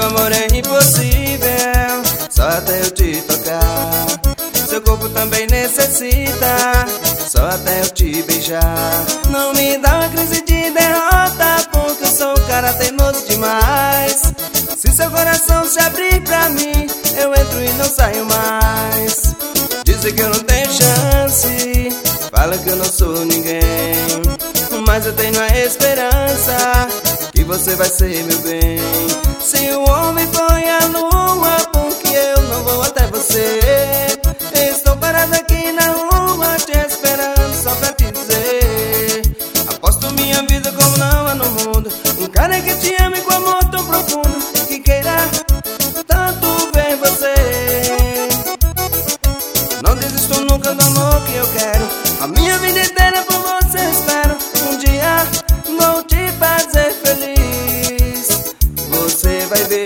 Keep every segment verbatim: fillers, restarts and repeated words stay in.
Seu amor é impossível, só até eu te tocar. Seu corpo também necessita, só até eu te beijar. Não me dá uma crise de derrota, porque eu sou um cara teimoso demais. Se seu coração se abrir pra mim, eu entro e não saio mais. Dizem que eu não tenho chance, fala que eu não sou ninguém, mas eu tenho a esperança que você vai ser meu bem. Se o homem põe a lua, porque eu não vou até você. Estou parado aqui na rua te esperando só pra te dizer: aposto minha vida como não há no mundo um cara que te ame com amor tão profundo, que queira tanto ver você. Não desisto nunca do amor que eu quero, a minha vida inteira por você espero. Um dia vou te fazer feliz, você vai ver.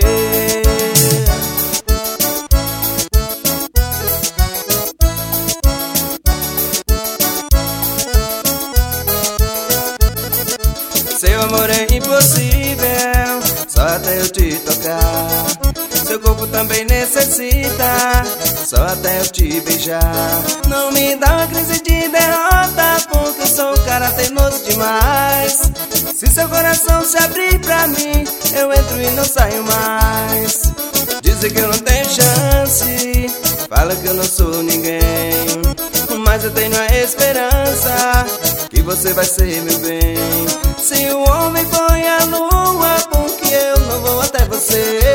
Seu amor é impossível, só até eu te tocar. Seu corpo também necessita, só até eu te beijar. Não me dá uma crise de derrota, porque eu sou um cara teimoso demais. Se seu coração se abrir pra mim, eu entro e não saio mais. Dizem que eu não tenho chance, fala que eu não sou ninguém, mas eu tenho a esperança que você vai ser meu bem. Se o homem põe a lua, porque eu não vou até você.